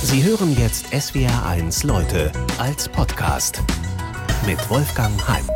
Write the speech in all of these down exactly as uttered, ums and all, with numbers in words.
Sie hören jetzt S W R eins Leute als Podcast mit Wolfgang Heim.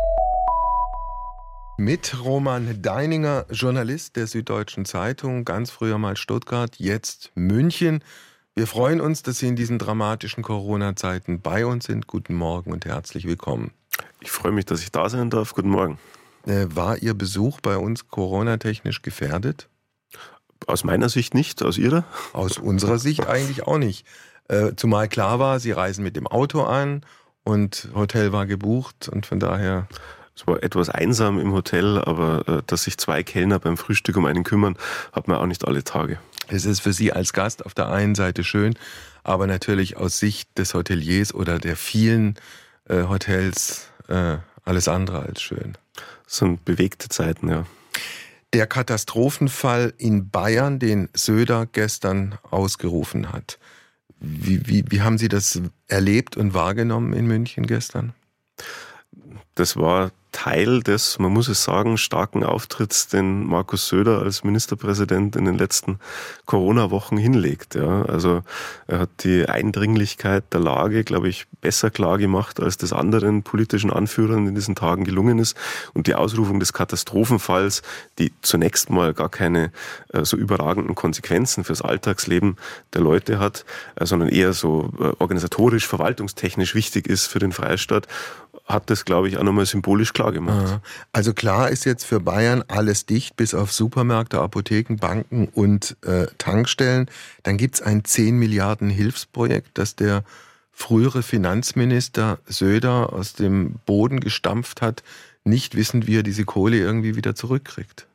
Mit Roman Deininger, Journalist der Süddeutschen Zeitung, ganz früher mal Stuttgart, jetzt München. Wir freuen uns, dass Sie in diesen dramatischen Corona-Zeiten bei uns sind. Guten Morgen und herzlich willkommen. Ich freue mich, dass ich da sein darf. Guten Morgen. Äh, war Ihr Besuch bei uns coronatechnisch gefährdet? Aus meiner Sicht nicht, aus Ihrer? Aus unserer Sicht eigentlich auch nicht. Äh, zumal klar war, Sie reisen mit dem Auto an und Hotel war gebucht und von daher... Es war etwas einsam im Hotel, aber äh, dass sich zwei Kellner beim Frühstück um einen kümmern, hat man auch nicht alle Tage. Es ist für Sie als Gast auf der einen Seite schön, aber natürlich aus Sicht des Hoteliers oder der vielen äh, Hotels äh, alles andere als schön. Das sind bewegte Zeiten, ja. Der Katastrophenfall in Bayern, den Söder gestern ausgerufen hat. Wie, wie, wie haben Sie das erlebt und wahrgenommen in München gestern? Das war Teil des, man muss es sagen, starken Auftritts, den Markus Söder als Ministerpräsident in den letzten Corona-Wochen hinlegt. Ja, also er hat die Eindringlichkeit der Lage, glaube ich, besser klar gemacht, als das anderen politischen Anführern in diesen Tagen gelungen ist. Und die Ausrufung des Katastrophenfalls, die zunächst mal gar keine äh, so überragenden Konsequenzen fürs Alltagsleben der Leute hat, äh, sondern eher so äh, organisatorisch, verwaltungstechnisch wichtig ist für den Freistaat, hat das, glaube ich, auch nochmal symbolisch klar gemacht. Also klar ist jetzt für Bayern alles dicht, bis auf Supermärkte, Apotheken, Banken und äh, Tankstellen. Dann gibt's ein zehn Milliarden Hilfsprojekt, das der frühere Finanzminister Söder aus dem Boden gestampft hat, nicht wissend, wie er diese Kohle irgendwie wieder zurückkriegt.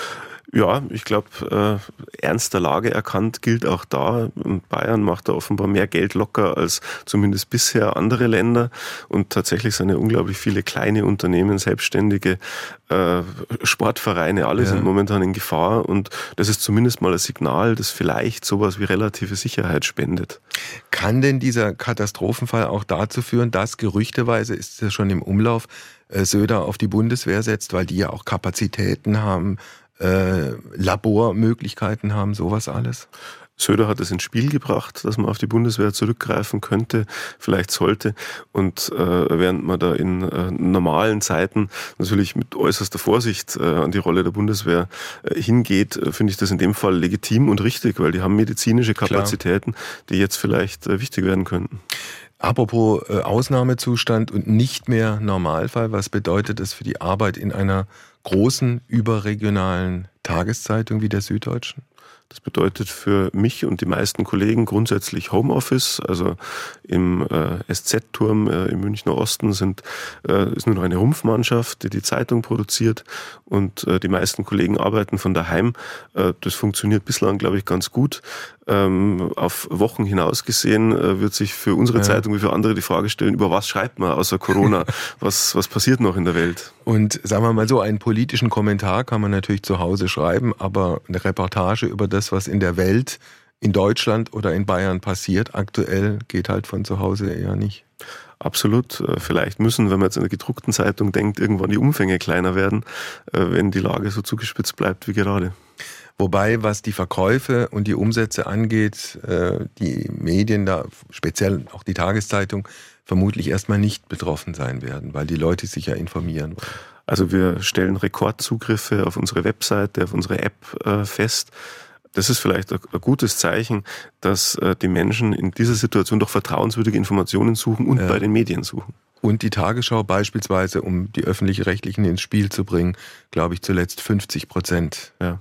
Ja, ich glaube, äh, Ernst der Lage erkannt gilt auch da. Bayern macht da offenbar mehr Geld locker als zumindest bisher andere Länder. Und tatsächlich sind ja unglaublich viele kleine Unternehmen, Selbstständige, äh, Sportvereine, alle ja. sind momentan in Gefahr. Und das ist zumindest mal ein Signal, das vielleicht sowas wie relative Sicherheit spendet. Kann denn dieser Katastrophenfall auch dazu führen, dass gerüchteweise, ist es ja schon im Umlauf, äh, Söder auf die Bundeswehr setzt, weil die ja auch Kapazitäten haben, Äh, Labormöglichkeiten haben, sowas alles? Söder hat es ins Spiel gebracht, dass man auf die Bundeswehr zurückgreifen könnte, vielleicht sollte. Und äh, während man da in äh, normalen Zeiten natürlich mit äußerster Vorsicht äh, an die Rolle der Bundeswehr äh, hingeht, äh, finde ich das in dem Fall legitim und richtig, weil die haben medizinische Kapazitäten, Klar. die jetzt vielleicht äh, wichtig werden könnten. Apropos äh, Ausnahmezustand und nicht mehr Normalfall, was bedeutet das für die Arbeit in einer großen überregionalen Tageszeitung wie der Süddeutschen? Das bedeutet für mich und die meisten Kollegen grundsätzlich Homeoffice. Also im äh, S Z-Turm äh, im Münchner Osten sind, äh, ist nur noch eine Rumpfmannschaft, die die Zeitung produziert, und äh, die meisten Kollegen arbeiten von daheim. Äh, das funktioniert bislang, glaube ich, ganz gut. Ähm, auf Wochen hinaus gesehen äh, wird sich für unsere ja. Zeitung wie für andere die Frage stellen, über was schreibt man außer Corona? was, was passiert noch in der Welt? Und sagen wir mal so, einen politischen Kommentar kann man natürlich zu Hause schreiben, aber eine Reportage über das, was in der Welt, in Deutschland oder in Bayern passiert, aktuell geht halt von zu Hause eher nicht. Absolut. Vielleicht müssen, wenn man jetzt an der gedruckten Zeitung denkt, irgendwann die Umfänge kleiner werden, wenn die Lage so zugespitzt bleibt wie gerade. Wobei, was die Verkäufe und die Umsätze angeht, die Medien da, speziell auch die Tageszeitung, vermutlich erstmal nicht betroffen sein werden, weil die Leute sich ja informieren wollen. Also wir stellen Rekordzugriffe auf unsere Webseite, auf unsere App äh, fest. Das ist vielleicht ein, ein gutes Zeichen, dass äh, die Menschen in dieser Situation doch vertrauenswürdige Informationen suchen und ja. bei den Medien suchen. Und die Tagesschau beispielsweise, um die öffentlich-rechtlichen ins Spiel zu bringen, glaube ich zuletzt fünfzig Prozent ja.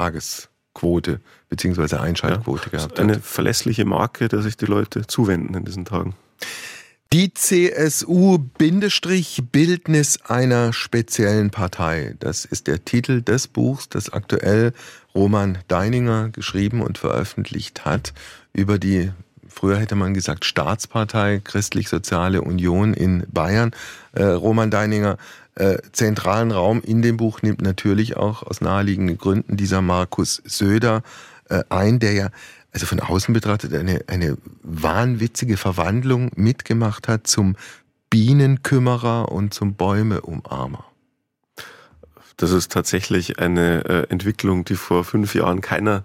Tagesquote bzw. Einschaltquote ja. gehabt hat. Eine verlässliche Marke, der sich die Leute zuwenden in diesen Tagen. Die C S U-Bildnis einer speziellen Partei. Das ist der Titel des Buchs, das aktuell Roman Deininger geschrieben und veröffentlicht hat, über die, früher hätte man gesagt, Staatspartei Christlich-Soziale Union in Bayern. Äh, Roman Deininger, äh, zentralen Raum in dem Buch nimmt natürlich auch aus naheliegenden Gründen dieser Markus Söder äh, ein, der ja also von außen betrachtet eine, eine wahnwitzige Verwandlung mitgemacht hat zum Bienenkümmerer und zum Bäumeumarmer. Das ist tatsächlich eine äh, Entwicklung, die vor fünf Jahren keiner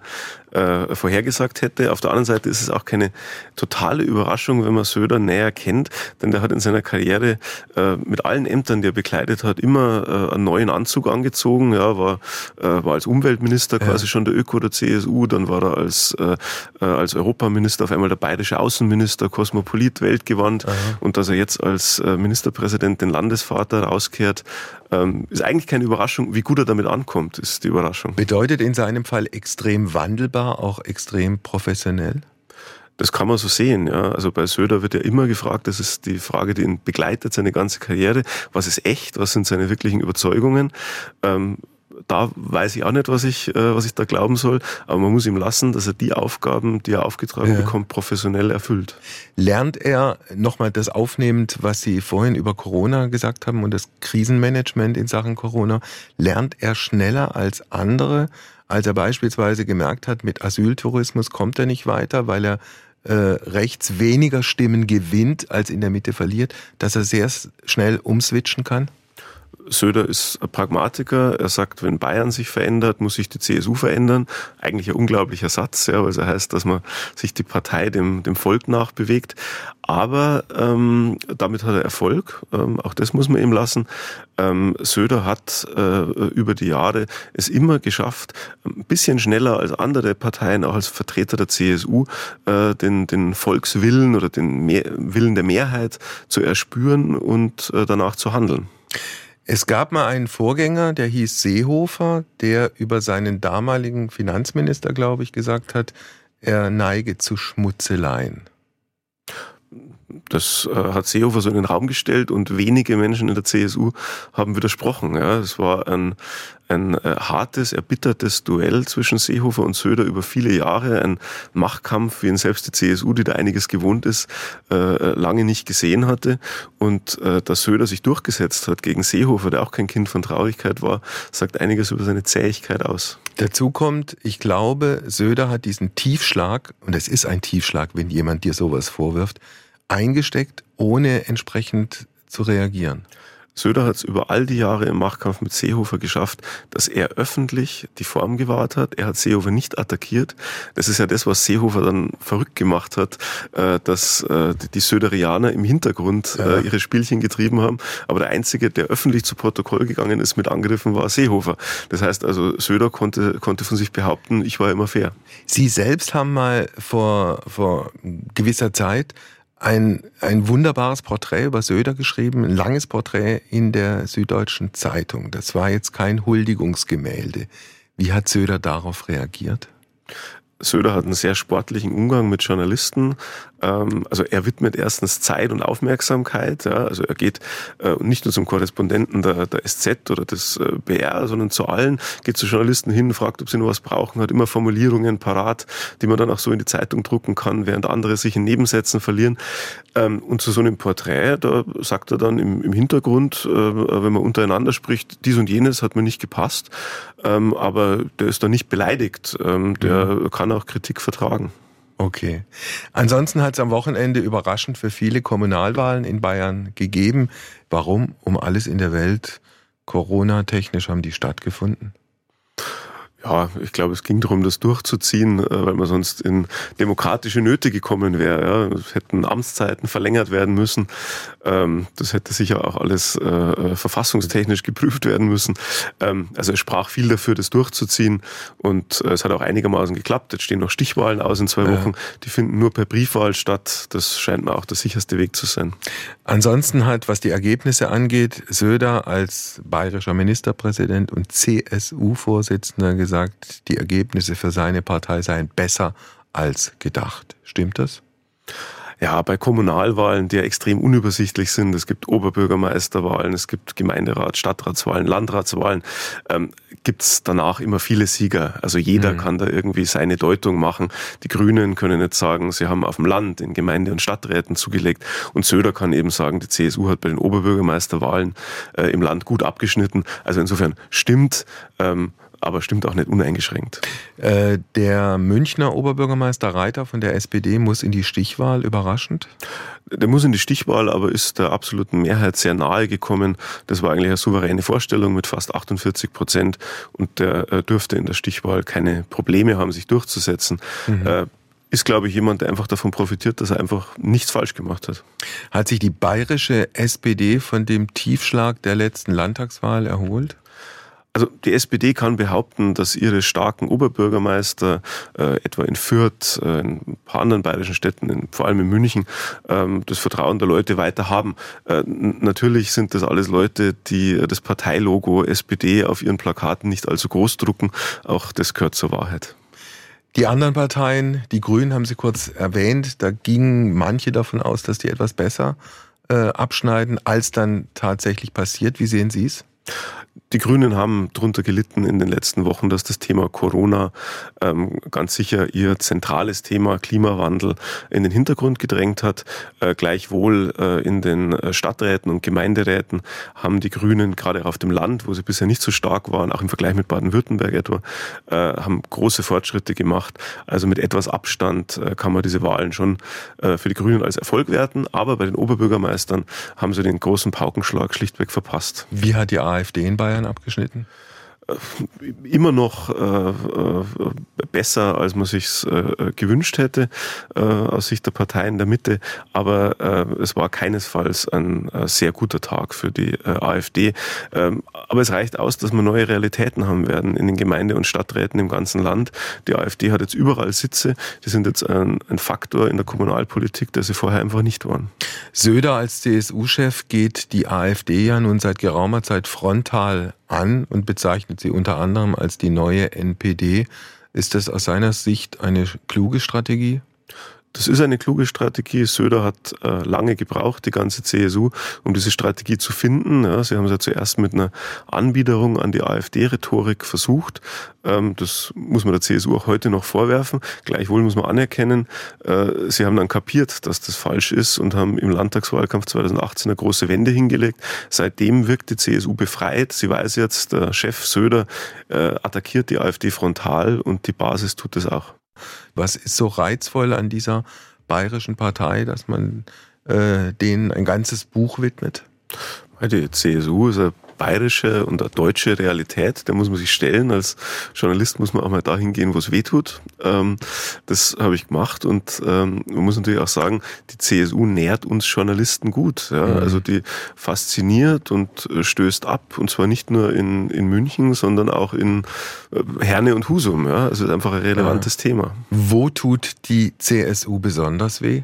äh, vorhergesagt hätte. Auf der anderen Seite ist es auch keine totale Überraschung, wenn man Söder näher kennt, denn der hat in seiner Karriere äh, mit allen Ämtern, die er bekleidet hat, immer äh, einen neuen Anzug angezogen. Ja, war, äh, war als Umweltminister quasi ja. schon der Öko der C S U, dann war er als, äh, als Europaminister auf einmal der bayerische Außenminister, Kosmopolit, weltgewandt. Aha. Und dass er jetzt als äh, Ministerpräsident den Landesvater rauskehrt, ähm, ist eigentlich keine Überraschung. Wie gut er damit ankommt, ist die Überraschung. Bedeutet in seinem Fall extrem wandelbar, auch extrem professionell? Das kann man so sehen, ja. Also bei Söder wird ja immer gefragt, das ist die Frage, die ihn begleitet, seine ganze Karriere. Was ist echt? Was sind seine wirklichen Überzeugungen? Ähm, da weiß ich auch nicht, was ich, äh, was ich da glauben soll. Aber man muss ihm lassen, dass er die Aufgaben, die er aufgetragen ja. bekommt, professionell erfüllt. Lernt er, nochmal das aufnehmend, was Sie vorhin über Corona gesagt haben und das Krisenmanagement in Sachen Corona, lernt er schneller als andere, als er beispielsweise gemerkt hat, mit Asyltourismus kommt er nicht weiter, weil er äh, rechts weniger Stimmen gewinnt, als in der Mitte verliert, dass er sehr schnell umswitchen kann? Söder ist ein Pragmatiker. Er sagt, wenn Bayern sich verändert, muss sich die C S U verändern. Eigentlich ein unglaublicher Satz, ja, weil es heißt, dass man sich die Partei dem, dem Volk nachbewegt. Aber ähm, damit hat er Erfolg. Ähm, auch das muss man ihm lassen. Ähm, Söder hat äh, über die Jahre es immer geschafft, ein bisschen schneller als andere Parteien, auch als Vertreter der C S U, äh, den, den Volkswillen oder den Mehr, Willen der Mehrheit zu erspüren und äh, danach zu handeln. Es gab mal einen Vorgänger, der hieß Seehofer, der über seinen damaligen Finanzminister, glaube ich, gesagt hat, er neige zu Schmutzeleien. Das äh, hat Seehofer so in den Raum gestellt und wenige Menschen in der C S U haben widersprochen. Ja, es war ein, ein äh, hartes, erbittertes Duell zwischen Seehofer und Söder über viele Jahre. Ein Machtkampf, wie ihn selbst die C S U, die da einiges gewohnt ist, äh, lange nicht gesehen hatte. Und äh, dass Söder sich durchgesetzt hat gegen Seehofer, der auch kein Kind von Traurigkeit war, sagt einiges über seine Zähigkeit aus. Dazu kommt, ich glaube, Söder hat diesen Tiefschlag, und es ist ein Tiefschlag, wenn jemand dir sowas vorwirft, eingesteckt, ohne entsprechend zu reagieren. Söder hat es über all die Jahre im Machtkampf mit Seehofer geschafft, dass er öffentlich die Form gewahrt hat. Er hat Seehofer nicht attackiert. Das ist ja das, was Seehofer dann verrückt gemacht hat, dass die Söderianer im Hintergrund ja. ihre Spielchen getrieben haben. Aber der Einzige, der öffentlich zu Protokoll gegangen ist mit Angriffen, war Seehofer. Das heißt also, Söder konnte, konnte von sich behaupten, ich war immer fair. Sie selbst haben mal vor, vor gewisser Zeit Ein, ein wunderbares Porträt über Söder geschrieben, ein langes Porträt in der Süddeutschen Zeitung. Das war jetzt kein Huldigungsgemälde. Wie hat Söder darauf reagiert? Söder hat einen sehr sportlichen Umgang mit Journalisten. Also er widmet erstens Zeit und Aufmerksamkeit. Also er geht nicht nur zum Korrespondenten der, der S Z oder des B R, sondern zu allen, geht zu Journalisten hin, fragt, ob sie noch was brauchen, hat immer Formulierungen parat, die man dann auch so in die Zeitung drucken kann, während andere sich in Nebensätzen verlieren. Und zu so einem Porträt, da sagt er dann im, im Hintergrund, wenn man untereinander spricht, dies und jenes hat mir nicht gepasst, aber der ist da nicht beleidigt, der kann auch Kritik vertragen. Okay. Ansonsten hat es am Wochenende überraschend für viele Kommunalwahlen in Bayern gegeben. Warum? Um alles in der Welt, Corona-technisch haben die stattgefunden? Ja, ich glaube, es ging darum, das durchzuziehen, weil man sonst in demokratische Nöte gekommen wäre. Ja. Es hätten Amtszeiten verlängert werden müssen. Das hätte sicher auch alles äh, verfassungstechnisch geprüft werden müssen. Ähm, also es sprach viel dafür, das durchzuziehen. Und äh, es hat auch einigermaßen geklappt. Jetzt stehen noch Stichwahlen aus in zwei ja. Wochen. Die finden nur per Briefwahl statt. Das scheint mir auch der sicherste Weg zu sein. Ansonsten hat, was die Ergebnisse angeht, Söder als bayerischer Ministerpräsident und C S U-Vorsitzender gesagt, die Ergebnisse für seine Partei seien besser als gedacht. Stimmt das? Ja, bei Kommunalwahlen, die ja extrem unübersichtlich sind, es gibt Oberbürgermeisterwahlen, es gibt Gemeinderat, Stadtratswahlen, Landratswahlen, ähm, gibt's danach immer viele Sieger. Also jeder mhm. kann da irgendwie seine Deutung machen. Die Grünen können jetzt sagen, sie haben auf dem Land in Gemeinde- und Stadträten zugelegt. Und Söder kann eben sagen, die C S U hat bei den Oberbürgermeisterwahlen äh, im Land gut abgeschnitten. Also insofern stimmt, ähm, aber stimmt auch nicht uneingeschränkt. Äh, der Münchner Oberbürgermeister Reiter von der S P D muss in die Stichwahl, überraschend? Der muss in die Stichwahl, aber ist der absoluten Mehrheit sehr nahe gekommen. Das war eigentlich eine souveräne Vorstellung mit fast achtundvierzig Prozent und der äh, dürfte in der Stichwahl keine Probleme haben, sich durchzusetzen. Mhm. Äh, ist, glaube ich, jemand, der einfach davon profitiert, dass er einfach nichts falsch gemacht hat. Hat sich die bayerische S P D von dem Tiefschlag der letzten Landtagswahl erholt? Also die S P D kann behaupten, dass ihre starken Oberbürgermeister, äh, etwa in Fürth, äh, in ein paar anderen bayerischen Städten, in, vor allem in München, ähm, das Vertrauen der Leute weiter haben. Äh, n- natürlich sind das alles Leute, die das Parteilogo S P D auf ihren Plakaten nicht allzu groß drucken. Auch das gehört zur Wahrheit. Die anderen Parteien, die Grünen haben Sie kurz erwähnt, da gingen manche davon aus, dass die etwas besser äh, abschneiden, als dann tatsächlich passiert. Wie sehen Sie es? Die Grünen haben darunter gelitten in den letzten Wochen, dass das Thema Corona ähm, ganz sicher ihr zentrales Thema Klimawandel in den Hintergrund gedrängt hat. Äh, gleichwohl äh, in den Stadträten und Gemeinderäten haben die Grünen, gerade auf dem Land, wo sie bisher nicht so stark waren, auch im Vergleich mit Baden-Württemberg etwa, äh, haben große Fortschritte gemacht. Also mit etwas Abstand äh, kann man diese Wahlen schon äh, für die Grünen als Erfolg werten. Aber bei den Oberbürgermeistern haben sie den großen Paukenschlag schlichtweg verpasst. Wie hat die AfD in Bayern abgeschnitten? Immer noch äh, äh, besser, als man sich's äh, gewünscht hätte, äh, aus Sicht der Parteien der Mitte. Aber äh, es war keinesfalls ein äh, sehr guter Tag für die äh, AfD. Ähm, aber es reicht aus, dass wir neue Realitäten haben werden in den Gemeinde- und Stadträten im ganzen Land. Die AfD hat jetzt überall Sitze. Die sind jetzt ein, ein Faktor in der Kommunalpolitik, der sie vorher einfach nicht waren. Söder als C S U-Chef geht die AfD ja nun seit geraumer Zeit frontal an und bezeichnet sie unter anderem als die neue N P D. Ist das aus seiner Sicht eine kluge Strategie? Das ist eine kluge Strategie. Söder hat äh, lange gebraucht, die ganze C S U, um diese Strategie zu finden. Ja, sie haben es ja zuerst mit einer Anbiederung an die AfD-Rhetorik versucht. Ähm, das muss man der C S U auch heute noch vorwerfen. Gleichwohl muss man anerkennen, äh, sie haben dann kapiert, dass das falsch ist und haben im Landtagswahlkampf zweitausendachtzehn eine große Wende hingelegt. Seitdem wirkt die C S U befreit. Sie weiß jetzt, der Chef Söder äh, attackiert die AfD frontal und die Basis tut es auch. Was ist so reizvoll an dieser bayerischen Partei, dass man äh, denen ein ganzes Buch widmet? Die C S U ist eine bayerische und eine deutsche Realität, der muss man sich stellen. Als Journalist muss man auch mal dahin gehen, wo es weh tut. Ähm, das habe ich gemacht und ähm, man muss natürlich auch sagen, die C S U nährt uns Journalisten gut. Ja? Mhm. Also die fasziniert und stößt ab und zwar nicht nur in, in München, sondern auch in Herne und Husum. Ja? Also es ist einfach ein relevantes ja. Thema. Wo tut die C S U besonders weh?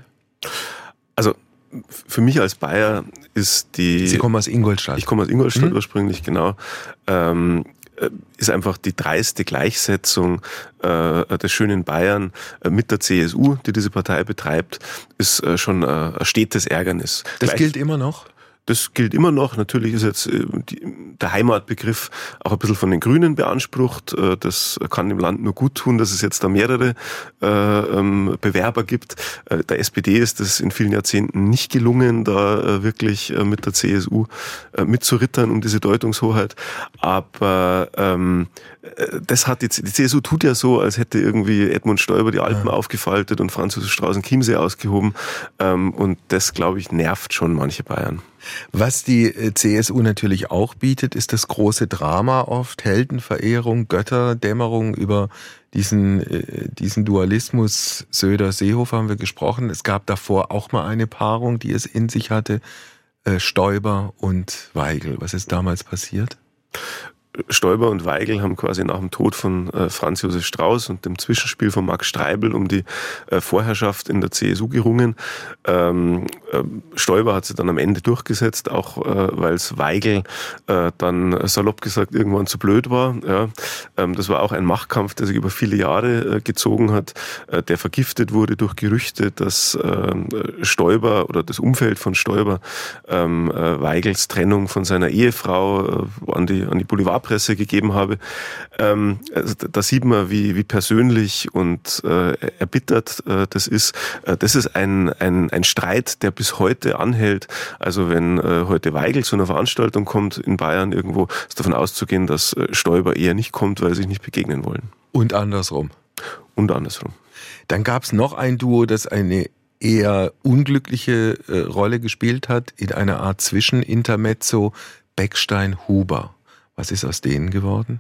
Also für mich als Bayer ist die... Sie kommen aus Ingolstadt. Ich komme aus Ingolstadt mhm. ursprünglich, genau. Ähm, ist einfach die dreiste Gleichsetzung äh, des schönen Bayern äh, mit der C S U, die diese Partei betreibt, ist äh, schon äh, ein stetes Ärgernis. Das Gleich, gilt immer noch? Das gilt immer noch. Natürlich ist jetzt äh, die, der Heimatbegriff auch ein bisschen von den Grünen beansprucht. Äh, das kann dem Land nur gut tun, dass es jetzt da mehrere äh, ähm, Bewerber gibt. Äh, der S P D ist es in vielen Jahrzehnten nicht gelungen, da äh, wirklich äh, mit der C S U äh, mitzurittern um diese Deutungshoheit. Aber ähm, das hat die, die C S U tut ja so, als hätte irgendwie Edmund Stoiber die Alpen ja. aufgefaltet und Franz Josef Strauß einen Chiemsee ausgehoben. Ähm, und das, glaube ich, nervt schon manche Bayern. Was die C S U natürlich auch bietet, ist das große Drama oft, Heldenverehrung, Götterdämmerung. Über diesen, diesen Dualismus Söder-Seehofer haben wir gesprochen. Es gab davor auch mal eine Paarung, die es in sich hatte, Stoiber und Weigel. Was ist damals passiert? Stoiber und Weigel haben quasi nach dem Tod von äh, Franz Josef Strauß und dem Zwischenspiel von Max Streibl um die äh, Vorherrschaft in der C S U gerungen. Ähm, äh, Stoiber hat sie dann am Ende durchgesetzt, auch äh, weil es Weigel äh, dann salopp gesagt irgendwann zu blöd war. Ja. Ähm, das war auch ein Machtkampf, der sich über viele Jahre äh, gezogen hat, äh, der vergiftet wurde durch Gerüchte, dass äh, Stoiber oder das Umfeld von Stoiber ähm, äh, Weigels Trennung von seiner Ehefrau äh, an die, an die Boulevard Boulevardpresse gegeben habe. Ähm, also da sieht man, wie, wie persönlich und äh, erbittert äh, das ist. Äh, das ist ein, ein, ein Streit, der bis heute anhält. Also wenn äh, heute Weigel zu einer Veranstaltung kommt in Bayern irgendwo, ist davon auszugehen, dass äh, Stoiber eher nicht kommt, weil sie sich nicht begegnen wollen. Und andersrum. Und andersrum. Dann gab es noch ein Duo, das eine eher unglückliche äh, Rolle gespielt hat, in einer Art Zwischenintermezzo, Beckstein-Huber. Was ist aus denen geworden?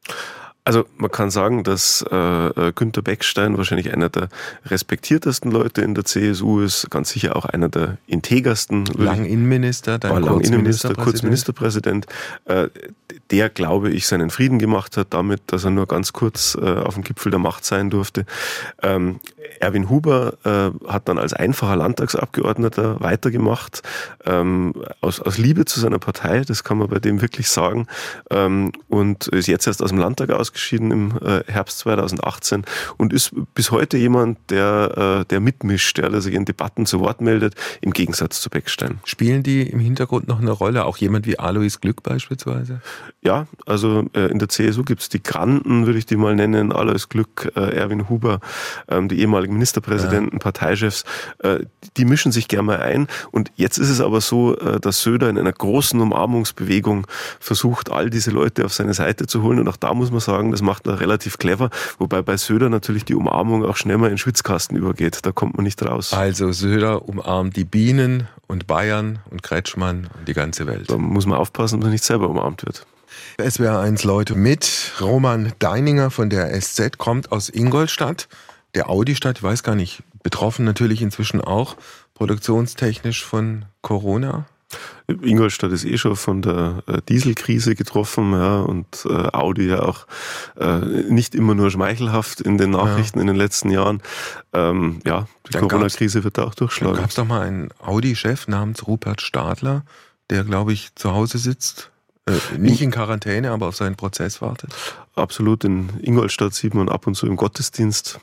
Also man kann sagen, dass äh, Günter Beckstein wahrscheinlich einer der respektiertesten Leute in der C S U ist, ganz sicher auch einer der integersten. Lang Innenminister, dann war lang kurz Innenminister, kurz Ministerpräsident, äh, der, glaube ich, seinen Frieden gemacht hat damit, dass er nur ganz kurz äh, auf dem Gipfel der Macht sein durfte. Ähm, Erwin Huber äh, hat dann als einfacher Landtagsabgeordneter weitergemacht, ähm, aus, aus Liebe zu seiner Partei, das kann man bei dem wirklich sagen, ähm, und ist jetzt erst aus dem Landtag ausgeschieden im äh, Herbst zweitausendachtzehn und ist bis heute jemand, der, äh, der mitmischt, der, der sich in Debatten zu Wort meldet, im Gegensatz zu Beckstein. Spielen die im Hintergrund noch eine Rolle, auch jemand wie Alois Glück beispielsweise? Ja, also äh, in der C S U gibt es die Granden, würde ich die mal nennen, Alois Glück, äh, Erwin Huber, ähm, die ehemaligen Ministerpräsidenten, ja. Parteichefs, äh, die mischen sich gerne mal ein. Und jetzt ist es aber so, äh, dass Söder in einer großen Umarmungsbewegung versucht, all diese Leute auf seine Seite zu holen. Und auch da muss man sagen, das macht er relativ clever. Wobei bei Söder natürlich die Umarmung auch schnell mal in den Schwitzkasten übergeht. Da kommt man nicht raus. Also Söder umarmt die Bienen und Bayern und Kretschmann und die ganze Welt. Da muss man aufpassen, dass er nicht selber umarmt wird. S W R eins Leute mit. Roman Deininger von der S Z kommt aus Ingolstadt, der Audi-Stadt, ich weiß gar nicht, betroffen natürlich inzwischen auch produktionstechnisch von Corona. Ingolstadt ist eh schon von der Dieselkrise getroffen, ja, und äh, Audi ja auch äh, nicht immer nur schmeichelhaft in den Nachrichten ja. in den letzten Jahren. Ähm, ja, die dann Corona-Krise wird da auch durchschlagen. Da gab es doch mal einen Audi-Chef namens Rupert Stadler, der, glaube ich, zu Hause sitzt. Äh, nicht in Quarantäne, aber auf seinen Prozess wartet. Absolut, in Ingolstadt sieht man ab und zu im Gottesdienst.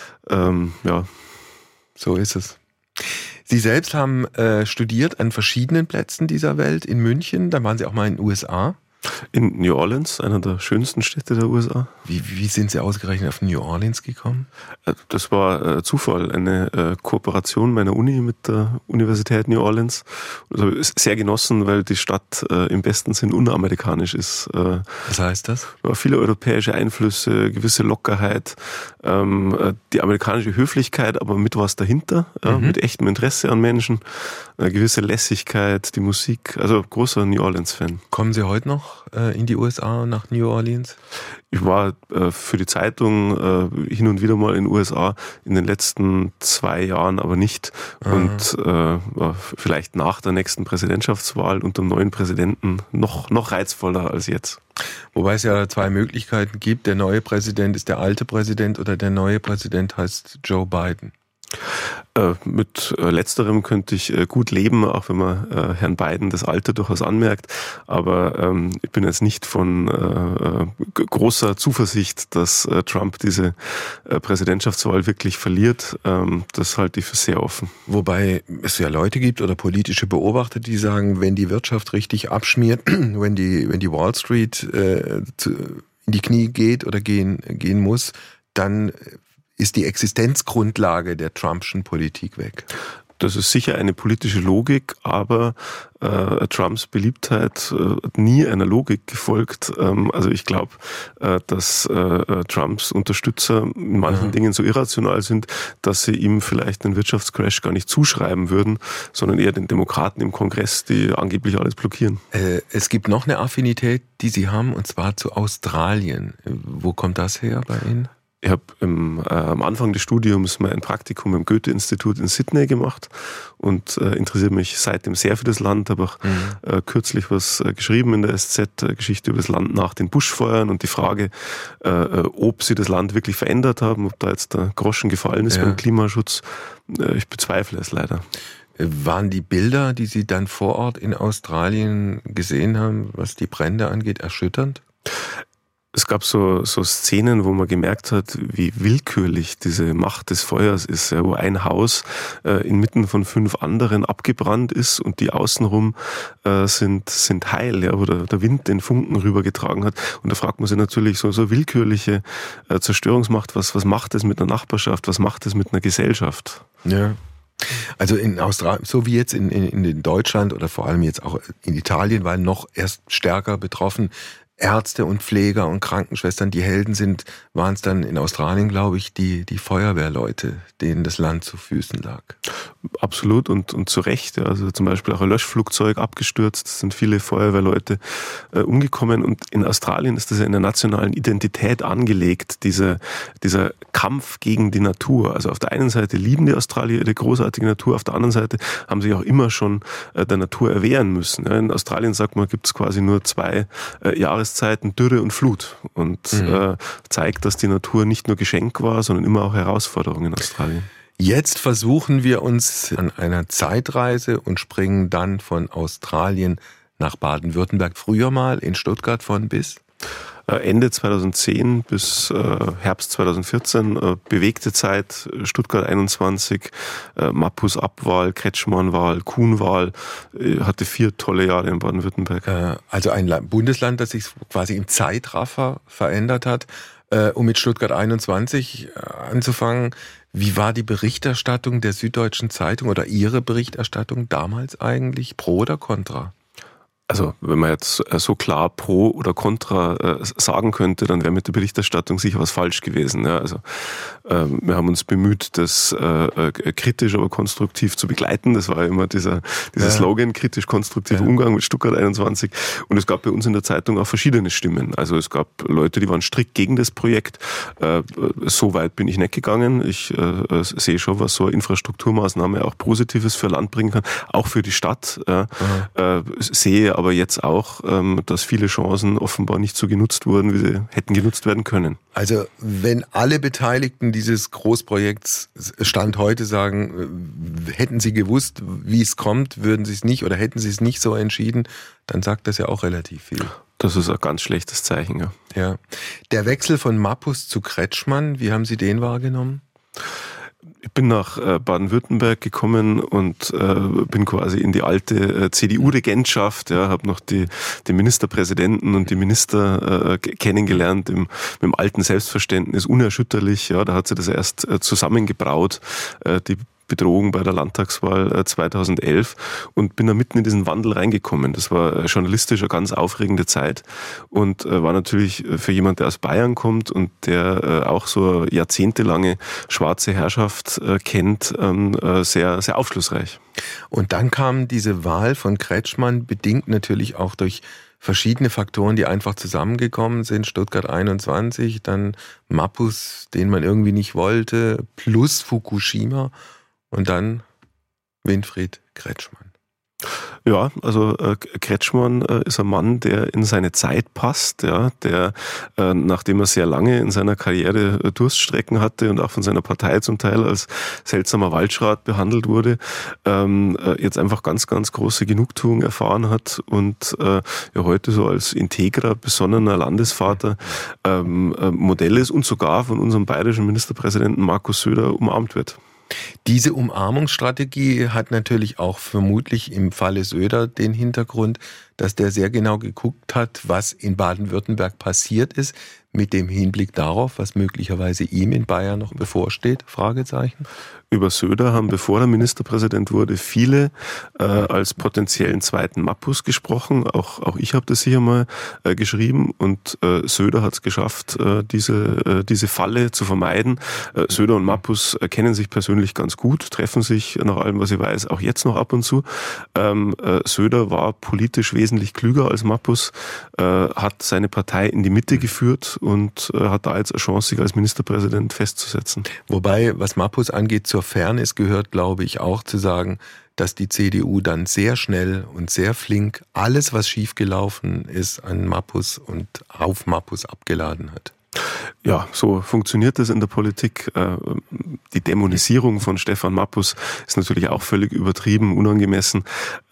Ähm, ja, so ist es. Sie selbst haben äh, studiert an verschiedenen Plätzen dieser Welt, in München, dann waren Sie auch mal in den U S A. In New Orleans, einer der schönsten Städte der U S A. Wie, wie sind Sie ausgerechnet auf New Orleans gekommen? Das war äh, Zufall, eine äh, Kooperation meiner Uni mit der Universität New Orleans. Das habe ich sehr genossen, weil die Stadt äh, im besten Sinn unamerikanisch ist. Äh, Was heißt das? Viele europäische Einflüsse, gewisse Lockerheit, ähm, äh, die amerikanische Höflichkeit, aber mit was dahinter, mhm. ja, mit echtem Interesse an Menschen, eine gewisse Lässigkeit, die Musik, also großer New Orleans-Fan. Kommen Sie heute noch in die U S A, nach New Orleans? Ich war äh, für die Zeitung äh, hin und wieder mal in den U S A, in den letzten zwei Jahren aber nicht. Aha. Und äh, vielleicht nach der nächsten Präsidentschaftswahl unter dem neuen Präsidenten noch, noch reizvoller als jetzt. Wobei es ja zwei Möglichkeiten gibt. Der neue Präsident ist der alte Präsident oder der neue Präsident heißt Joe Biden. Äh, mit äh, letzterem könnte ich äh, gut leben, auch wenn man äh, Herrn Biden das Alter durchaus anmerkt. Aber ähm, ich bin jetzt nicht von äh, g- großer Zuversicht, dass äh, Trump diese äh, Präsidentschaftswahl wirklich verliert. Ähm, das halte ich für sehr offen. Wobei es ja Leute gibt oder politische Beobachter, die sagen, wenn die Wirtschaft richtig abschmiert, wenn die, wenn die Wall Street äh, zu, in die Knie geht oder gehen, gehen muss, dann ist die Existenzgrundlage der Trumpschen Politik weg. Das ist sicher eine politische Logik, aber äh, Trumps Beliebtheit äh, nie einer Logik gefolgt. Ähm, also ich glaube, äh, dass äh, Trumps Unterstützer in manchen ja. Dingen so irrational sind, dass sie ihm vielleicht einen Wirtschaftscrash gar nicht zuschreiben würden, sondern eher den Demokraten im Kongress, die angeblich alles blockieren. Äh, es gibt noch eine Affinität, die Sie haben, und zwar zu Australien. Wo kommt das her bei Ihnen? Ich habe äh, am Anfang des Studiums mal ein Praktikum im Goethe-Institut in Sydney gemacht und äh, interessiere mich seitdem sehr für das Land. Habe auch mhm. äh, kürzlich was äh, geschrieben in der S Z, äh, Geschichte über das Land nach den Buschfeuern und die Frage, äh, ob sie das Land wirklich verändert haben, ob da jetzt der Groschen gefallen ist ja. beim Klimaschutz. Äh, ich bezweifle es leider. Waren die Bilder, die Sie dann vor Ort in Australien gesehen haben, was die Brände angeht, erschütternd? Es gab so, so Szenen, wo man gemerkt hat, wie willkürlich diese Macht des Feuers ist, ja, wo ein Haus äh, inmitten von fünf anderen abgebrannt ist und die außenrum äh, sind, sind heil, ja, wo der, der Wind den Funken rübergetragen hat. Und da fragt man sich natürlich, so, so willkürliche äh, Zerstörungsmacht, was, was macht es mit einer Nachbarschaft, was macht es mit einer Gesellschaft? Ja. Also in Australien, so wie jetzt in, in, in Deutschland oder vor allem jetzt auch in Italien, war noch erst stärker betroffen. Ärzte und Pfleger und Krankenschwestern, die Helden sind, waren es dann in Australien, glaube ich, die, die Feuerwehrleute, denen das Land zu Füßen lag. Absolut und, und zu Recht. Ja. Also zum Beispiel auch ein Löschflugzeug abgestürzt, es sind viele Feuerwehrleute äh, umgekommen und in Australien ist das ja in der nationalen Identität angelegt, diese, dieser Kampf gegen die Natur. Also auf der einen Seite lieben die Australier ihre großartige Natur, auf der anderen Seite haben sie auch immer schon äh, der Natur erwehren müssen. Ja. In Australien, sagt man, gibt es quasi nur zwei äh, Jahreszeiten, Dürre und Flut und mhm. äh, zeigt, dass die Natur nicht nur Geschenk war, sondern immer auch Herausforderung in Australien. Jetzt versuchen wir uns an einer Zeitreise und springen dann von Australien nach Baden-Württemberg. Früher mal in Stuttgart von bis? Ende zweitausendzehn bis äh, Herbst zweitausendvierzehn, äh, bewegte Zeit, Stuttgart einundzwanzig, äh, Mappus Abwahl, Kretschmann-Wahl, Kuhn-Wahl, äh, hatte vier tolle Jahre in Baden-Württemberg. Äh, also ein Land, Bundesland, das sich quasi im Zeitraffer verändert hat. Äh, um mit Stuttgart einundzwanzig äh, anzufangen, wie war die Berichterstattung der Süddeutschen Zeitung oder Ihre Berichterstattung damals eigentlich, pro oder contra? Also wenn man jetzt so klar pro oder contra äh, sagen könnte, dann wäre mit der Berichterstattung sicher was falsch gewesen. Ja, also ähm, wir haben uns bemüht, das äh, kritisch, aber konstruktiv zu begleiten. Das war ja immer dieser, dieser ja. Slogan, kritisch-konstruktiver ja. Umgang mit Stuttgart einundzwanzig. Und es gab bei uns in der Zeitung auch verschiedene Stimmen. Also es gab Leute, die waren strikt gegen das Projekt. Äh, so weit bin ich nicht gegangen. Ich äh, sehe schon, was so eine Infrastrukturmaßnahme auch Positives für Land bringen kann, auch für die Stadt. Äh, äh, sehe aber jetzt auch, dass viele Chancen offenbar nicht so genutzt wurden, wie sie hätten genutzt werden können. Also wenn alle Beteiligten dieses Großprojekts Stand heute sagen, hätten sie gewusst, wie es kommt, würden sie es nicht oder hätten sie es nicht so entschieden, dann sagt das ja auch relativ viel. Das ist ein ganz schlechtes Zeichen, ja. Ja. Der Wechsel von Mappus zu Kretschmann, wie haben Sie den wahrgenommen? Ich bin nach Baden-Württemberg gekommen und äh, bin quasi in die alte äh, C D U-Regentschaft, ja, habe noch die, die Ministerpräsidenten und die Minister äh, kennengelernt im, mit dem alten Selbstverständnis, unerschütterlich. Ja, da hat sie das erst äh, zusammengebraut, äh, die Bedrohung bei der Landtagswahl zweitausendelf und bin da mitten in diesen Wandel reingekommen. Das war journalistisch eine ganz aufregende Zeit und war natürlich für jemand, der aus Bayern kommt und der auch so jahrzehntelange schwarze Herrschaft kennt, sehr, sehr aufschlussreich. Und dann kam diese Wahl von Kretschmann, bedingt natürlich auch durch verschiedene Faktoren, die einfach zusammengekommen sind. Stuttgart einundzwanzig, dann Mappus, den man irgendwie nicht wollte, plus Fukushima. Und dann Winfried Kretschmann. Ja, also äh, Kretschmann äh, ist ein Mann, der in seine Zeit passt, ja, der, äh, nachdem er sehr lange in seiner Karriere äh, Durststrecken hatte und auch von seiner Partei zum Teil als seltsamer Waldschrat behandelt wurde, ähm, äh, jetzt einfach ganz, ganz große Genugtuung erfahren hat und äh, ja heute so als integrer, besonnener Landesvater ähm, äh, Modell ist und sogar von unserem bayerischen Ministerpräsidenten Markus Söder umarmt wird. Diese Umarmungsstrategie hat natürlich auch vermutlich im Falle Söder den Hintergrund, dass der sehr genau geguckt hat, was in Baden-Württemberg passiert ist, mit dem Hinblick darauf, was möglicherweise ihm in Bayern noch bevorsteht? Fragezeichen. Über Söder haben, bevor er Ministerpräsident wurde, viele äh, als potenziellen zweiten Mappus gesprochen. Auch, auch ich habe das hier mal äh, geschrieben und äh, Söder hat es geschafft, äh, diese, äh, diese Falle zu vermeiden. Äh, Söder und Mappus äh, kennen sich persönlich ganz gut, treffen sich nach allem, was ich weiß, auch jetzt noch ab und zu. Ähm, äh, Söder war politisch wesentlich klüger als Mappus, äh, hat seine Partei in die Mitte geführt und äh, hat da jetzt eine Chance, sich als Ministerpräsident festzusetzen. Wobei, was Mappus angeht, zur Fairness gehört, glaube ich, auch zu sagen, dass die C D U dann sehr schnell und sehr flink alles, was schiefgelaufen ist, an Mappus und auf Mappus abgeladen hat. Ja, so funktioniert es in der Politik. Die Dämonisierung von Stefan Mappus ist natürlich auch völlig übertrieben, unangemessen.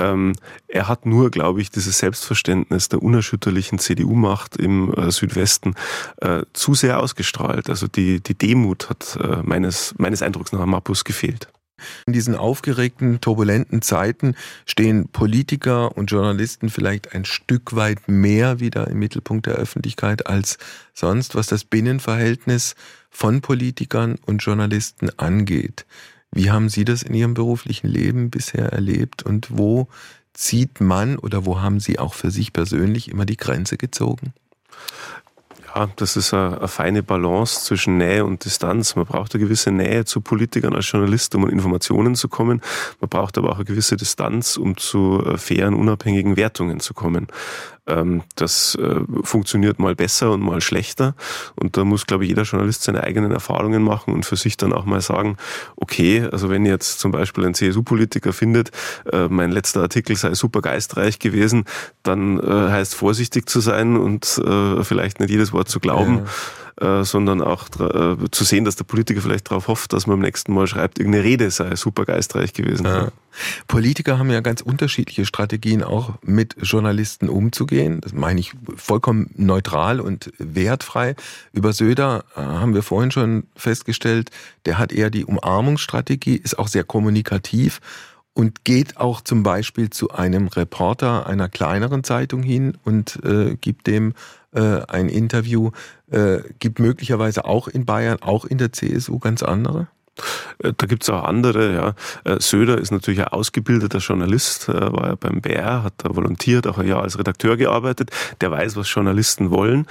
Er hat nur, glaube ich, dieses Selbstverständnis der unerschütterlichen C D U-Macht im Südwesten zu sehr ausgestrahlt. Also die, die Demut hat meines, meines Eindrucks nach Mappus gefehlt. In diesen aufgeregten, turbulenten Zeiten stehen Politiker und Journalisten vielleicht ein Stück weit mehr wieder im Mittelpunkt der Öffentlichkeit als sonst, was das Binnenverhältnis von Politikern und Journalisten angeht. Wie haben Sie das in Ihrem beruflichen Leben bisher erlebt und wo zieht man oder wo haben Sie auch für sich persönlich immer die Grenze gezogen? Ja, das ist eine, eine feine Balance zwischen Nähe und Distanz. Man braucht eine gewisse Nähe zu Politikern als Journalist, um an Informationen zu kommen. Man braucht aber auch eine gewisse Distanz, um zu fairen, unabhängigen Wertungen zu kommen. Das funktioniert mal besser und mal schlechter. Und da muss, glaube ich, jeder Journalist seine eigenen Erfahrungen machen und für sich dann auch mal sagen, okay, also wenn jetzt zum Beispiel ein C S U-Politiker findet, mein letzter Artikel sei super geistreich gewesen, dann heißt vorsichtig zu sein und vielleicht nicht jedes Wort zu glauben. Ja. Sondern auch äh, zu sehen, dass der Politiker vielleicht darauf hofft, dass man beim nächsten Mal schreibt, irgendeine Rede sei super geistreich gewesen. Ja. Politiker haben ja ganz unterschiedliche Strategien, auch mit Journalisten umzugehen. Das meine ich vollkommen neutral und wertfrei. Über Söder äh, haben wir vorhin schon festgestellt, der hat eher die Umarmungsstrategie, ist auch sehr kommunikativ und geht auch zum Beispiel zu einem Reporter einer kleineren Zeitung hin und äh, gibt dem äh, ein Interview, äh, gibt möglicherweise auch in Bayern, auch in der C S U ganz andere? Da gibt's auch andere, ja. Söder ist natürlich ein ausgebildeter Journalist, war ja beim B R, hat da volontiert, auch ein Jahr als Redakteur gearbeitet. Der weiß, was Journalisten wollen.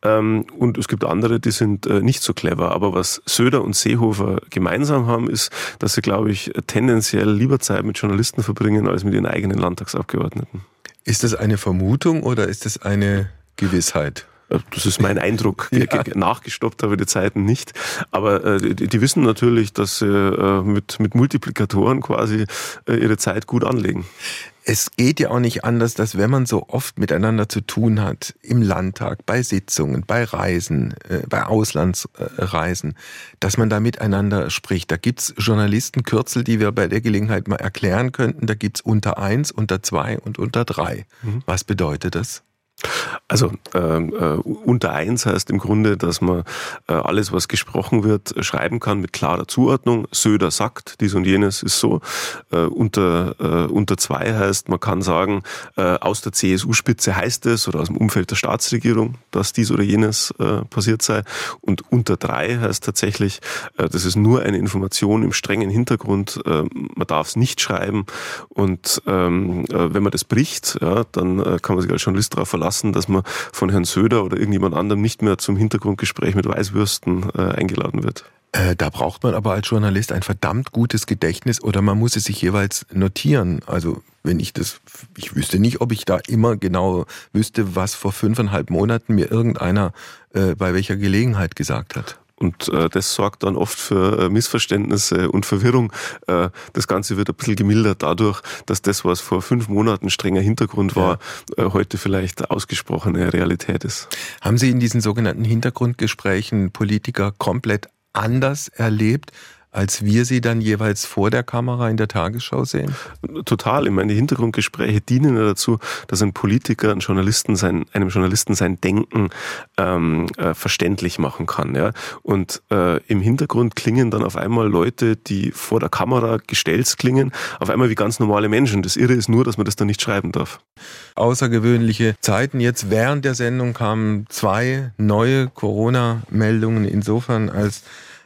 Und es gibt andere, die sind nicht so clever. Aber was Söder und Seehofer gemeinsam haben, ist, dass sie, glaube ich, tendenziell lieber Zeit mit Journalisten verbringen, als mit ihren eigenen Landtagsabgeordneten. Ist das eine Vermutung oder ist das eine Gewissheit? Das ist mein Eindruck. Ja. Nachgestoppt habe ich die Zeiten nicht. Aber äh, die, die wissen natürlich, dass sie äh, mit, mit Multiplikatoren quasi äh, ihre Zeit gut anlegen. Es geht ja auch nicht anders, dass wenn man so oft miteinander zu tun hat, im Landtag, bei Sitzungen, bei Reisen, äh, bei Auslandsreisen, dass man da miteinander spricht. Da gibt's Journalistenkürzel, die wir bei der Gelegenheit mal erklären könnten. Da gibt's unter eins, unter zwei und unter drei. Mhm. Was bedeutet das? Also äh, äh, unter eins heißt im Grunde, dass man äh, alles, was gesprochen wird, schreiben kann mit klarer Zuordnung. Söder sagt, dies und jenes ist so. Äh, unter äh, unter zwei heißt, man kann sagen, äh, aus der C S U-Spitze heißt es oder aus dem Umfeld der Staatsregierung, dass dies oder jenes äh, passiert sei. Und unter drei heißt tatsächlich, äh, das ist nur eine Information im strengen Hintergrund. Äh, man darf es nicht schreiben. Und ähm, äh, wenn man das bricht, ja, dann äh, kann man sich als Journalist darauf verlassen, dass man von Herrn Söder oder irgendjemand anderem nicht mehr zum Hintergrundgespräch mit Weißwürsten äh, eingeladen wird. Äh, da braucht man aber als Journalist ein verdammt gutes Gedächtnis oder man muss es sich jeweils notieren. Also wenn ich das, ich wüsste nicht, ob ich da immer genau wüsste, was vor fünfeinhalb Monaten mir irgendeiner äh, bei welcher Gelegenheit gesagt hat. Und äh, das sorgt dann oft für äh, Missverständnisse und Verwirrung. Äh, das Ganze wird ein bisschen gemildert dadurch, dass das, was vor fünf Monaten strenger Hintergrund war, ja. äh, heute vielleicht ausgesprochene Realität ist. Haben Sie in diesen sogenannten Hintergrundgesprächen Politiker komplett anders erlebt, als wir sie dann jeweils vor der Kamera in der Tagesschau sehen? Total. Ich meine, die Hintergrundgespräche dienen ja dazu, dass ein Politiker einem Journalisten sein, einem Journalisten sein Denken ähm, äh, verständlich machen kann. Ja? Und äh, im Hintergrund klingen dann auf einmal Leute, die vor der Kamera gestellt klingen, auf einmal wie ganz normale Menschen. Das Irre ist nur, dass man das dann nicht schreiben darf. Außergewöhnliche Zeiten. Jetzt während der Sendung kamen zwei neue Corona-Meldungen insofern, als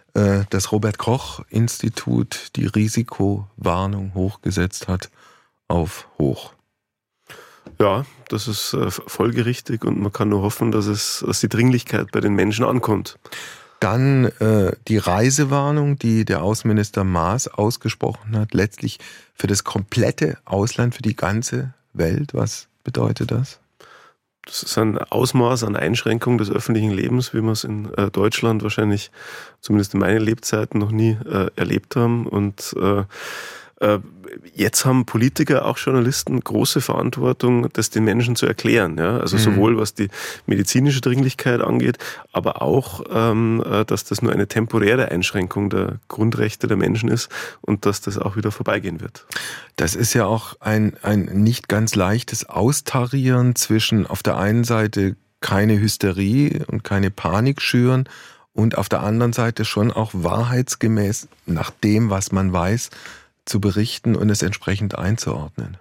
das Robert-Koch-Institut die Risikowarnung hochgesetzt hat auf hoch. Ja, das ist folgerichtig und man kann nur hoffen, dass es, dass die Dringlichkeit bei den Menschen ankommt. Dann äh, die Reisewarnung, die der Außenminister Maas ausgesprochen hat, letztlich für das komplette Ausland, für die ganze Welt. Was bedeutet das? Das ist ein Ausmaß an Einschränkung des öffentlichen Lebens, wie wir es in äh, Deutschland wahrscheinlich, zumindest in meinen Lebzeiten, noch nie äh, erlebt haben. Und äh, Jetzt haben Politiker, auch Journalisten, große Verantwortung, das den Menschen zu erklären. Ja? Also sowohl was die medizinische Dringlichkeit angeht, aber auch, ähm, dass das nur eine temporäre Einschränkung der Grundrechte der Menschen ist und dass das auch wieder vorbeigehen wird. Das ist ja auch ein, ein nicht ganz leichtes Austarieren zwischen auf der einen Seite keine Hysterie und keine Panik schüren und auf der anderen Seite schon auch wahrheitsgemäß nach dem, was man weiß, zu berichten und es entsprechend einzuordnen.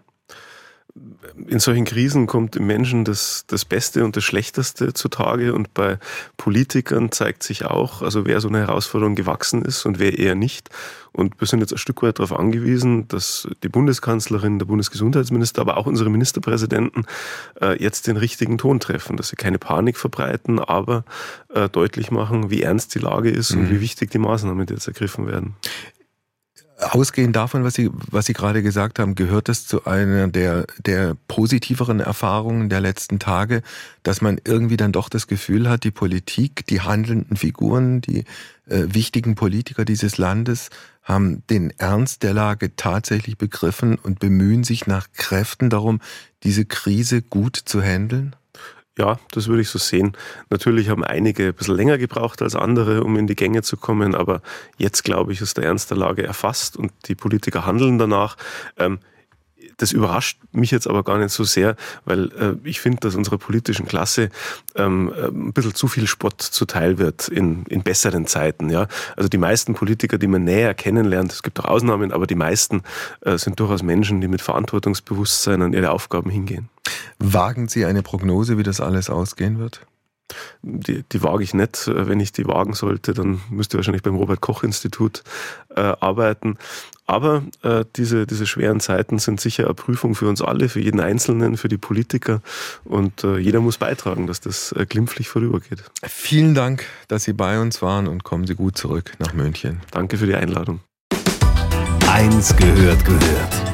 In solchen Krisen kommt im Menschen das, das Beste und das Schlechteste zutage und bei Politikern zeigt sich auch, also wer so eine Herausforderung gewachsen ist und wer eher nicht. Und wir sind jetzt ein Stück weit darauf angewiesen, dass die Bundeskanzlerin, der Bundesgesundheitsminister, aber auch unsere Ministerpräsidenten äh, jetzt den richtigen Ton treffen, dass sie keine Panik verbreiten, aber äh, deutlich machen, wie ernst die Lage ist mhm. und wie wichtig die Maßnahmen, die jetzt ergriffen werden. Ausgehend davon, was Sie, was Sie gerade gesagt haben, gehört es zu einer der, der positiveren Erfahrungen der letzten Tage, dass man irgendwie dann doch das Gefühl hat, die Politik, die handelnden Figuren, die äh, wichtigen Politiker dieses Landes haben den Ernst der Lage tatsächlich begriffen und bemühen sich nach Kräften darum, diese Krise gut zu handeln? Ja, das würde ich so sehen. Natürlich haben einige ein bisschen länger gebraucht als andere, um in die Gänge zu kommen, aber jetzt, glaube ich, ist der Ernst der Lage erfasst und die Politiker handeln danach. Ähm, Das überrascht mich jetzt aber gar nicht so sehr, weil äh, ich finde, dass unserer politischen Klasse ähm, ein bisschen zu viel Spott zuteil wird in, in besseren Zeiten. Ja? Also die meisten Politiker, die man näher kennenlernt, es gibt auch Ausnahmen, aber die meisten äh, sind durchaus Menschen, die mit Verantwortungsbewusstsein an ihre Aufgaben hingehen. Wagen Sie eine Prognose, wie das alles ausgehen wird? Die, die wage ich nicht. Wenn ich die wagen sollte, dann müsste ich wahrscheinlich beim Robert-Koch-Institut äh, arbeiten. Aber äh, diese, diese schweren Zeiten sind sicher eine Prüfung für uns alle, für jeden Einzelnen, für die Politiker. Und äh, jeder muss beitragen, dass das äh, glimpflich vorübergeht. Vielen Dank, dass Sie bei uns waren und kommen Sie gut zurück nach München. Danke für die Einladung. Eins gehört gehört.